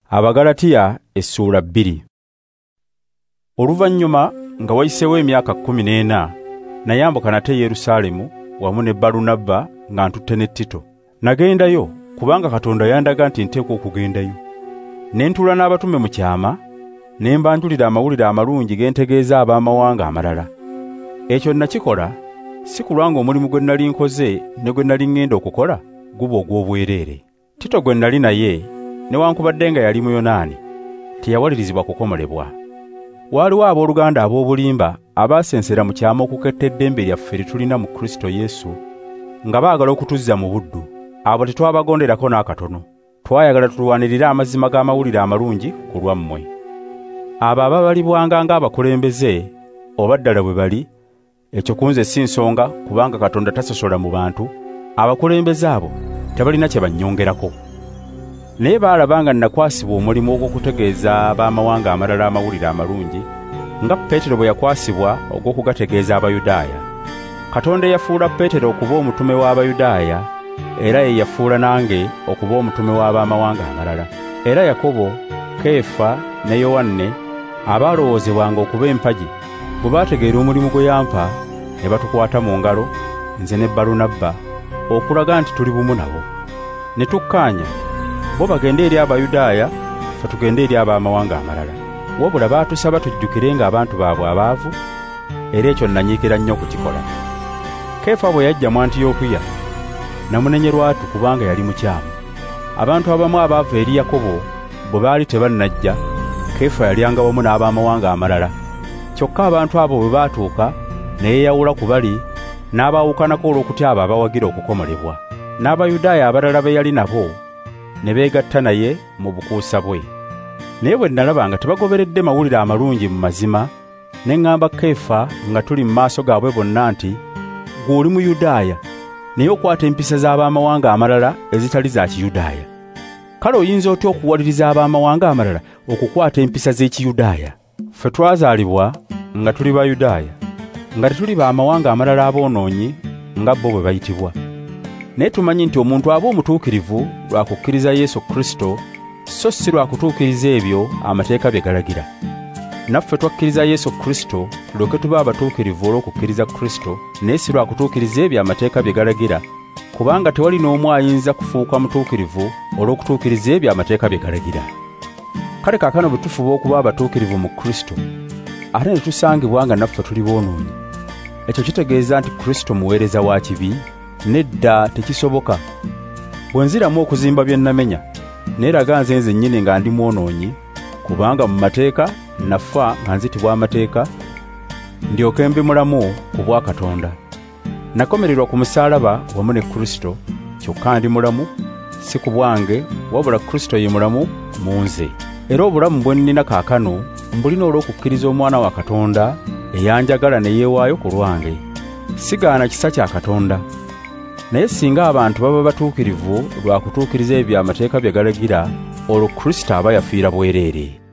Abagalatiya essula 2. Oluvannyuma nga wayiseewo emyaka 14 nayambuka nate Yerusalemu wamu ne Balunabba nga ntutte ne Tito. Nagendayo kubanga Katonda yandaga nti nteekwa okugendayo. Ne ntuula n'abatume mu kyama ne mbanjulira amawulire amalungi gentegeeza ab'amawanga amalala. Ekyo nakikola si kulwanga omulimu gwe nali nkoze ne gwe nali ngenda okukola guba ogw'obwereere. Tito gwe nali naye newankubadde nga yali Muyonaani teyawalirizibwa kukomolebwa. Waaliwo abooluganda ab'obulimba abaasensera mu kyama okuketta eddembe lyaffe litulina mu Kristo Yesu nga baagala okutuzza mu buddu. Abo tetwabagonderako n'akatono. Twayagala tulwanirire amazima g'amawulire amalungi ku lwammwe. Abo ababalibwanga ng'abakulembeze oba ddala bwe bali, ekyo kunze si nsonga kubanga Katonda tasosola mu bantu, abakulembeze abo tebalina kye bannyongerako. Naye baalabanga nakwasibwa omulimu ogw'okutegeeza ab'amawanga amalala amawulire amalungi, nga Peetero bwe yakwasibwa ogw'okugategeeza Abayudaaya. Katonda yafuula Peetero okuba omutume w'Abayudaaya, era ye yafuula nange okuba omutume w'ab'amawanga amalala. Era Yakobo, Keefa ne Yowanne abaalowoozebwanga okuba empagi, bwe baategeera omulimu gwe yampa ne batukwata mu ngalo, nze ne Balunabba, okulaga nti tuli bumu nabo. Ne tukkaanya bo bagende eri Abayudaaya, ffe tugende eri ab'amawanga amalala. Wabula baatusaba tujjukirenga abantu baabwe abaavu, era ekyo nanyiikira nnyo okukikola. Keefa bwe yajja mu Antiyokiya namunenye lwatu kubanga yali mukyamu. Abantu abamu abaava eri Yakobo bwe baali tebannajja, Keefa yalyanga wamu n'ab'amawanga amalala. Kyokka abantu abo bwe baatuuka ne yeeyawula ku bali n'abaawukanako olw'okutya abo abawagira okukomolebwa. N'Abayudaaya abalala be yali nabo ne beegatta naye mu bukuusa bwe. Naye bwe nalaba nga tebagoberedde mawulire amalungi mu mazima, ne ŋŋamba Keefa nga tuli mu maaso gaabwe bonna nti, ggwe oli Muyudaaya, naye okwata empisa z'ab'amawanga amalala ezitali za Kiyudaaya. Kale oyinza otya okuwaliriza ab'amawanga amalala okukwata empisa z'Ekiyudaaya? Ffe twazaalibwa nga tuli Bayudaaya, nga tetuli b'amawanga amalala aboonoonyi nga bo bwe bayitibwa. Naye tumanyi nti omuntu aba omutuukirivu lwa kukkiriza Yesu Kristo, so si lwa kutuukiriza ebyo amateeka bye galagira. Naffe twakkiriza Yesu Kristo tulyoke tuba abatuukirivu olw'okukkiriza Kristo, naye si lwa kutuukiriza ebyo amateeka bye galagira, kubanga tewali n'omu ayinza kufuuka mutuukirivu olw'okutuukiriza ebyo amateeka bye galagira. Kale kaakano bwe tufuba okuba abatuukirivu mu Kristo, ate ne tusangibwa nga naffe tuli boonoonyi, ekyo kitegeeza nti Kristo muweereza wa kibi? Nedda, tekisoboka. Bwe nziramu okuzimba bye nnamenya, neeraga nze nzennyini nga ndi mwonoonyi, kubanga mu mateeka nafa nga nzitibwa amateeka, ndyoke mbe mulamu ku bwa Katonda. Nakomererwa ku musaalaba wamu ne Kristo, kyokka ndi mulamu, si ku bwange, wabula Kristo ye mulamu mu nze. Era obulamu bwe nnina kaakano mbulina olw'okukkiriza Omwana wa Katonda eyanjagala ne yeewaayo ku lwange. Sigaana kisa kya Katonda. Naye singa abantu baba batuukirivu lwa kutuukiriza ebyo amateeka bye galagira, olwo Kristo aba yafiira bwereere.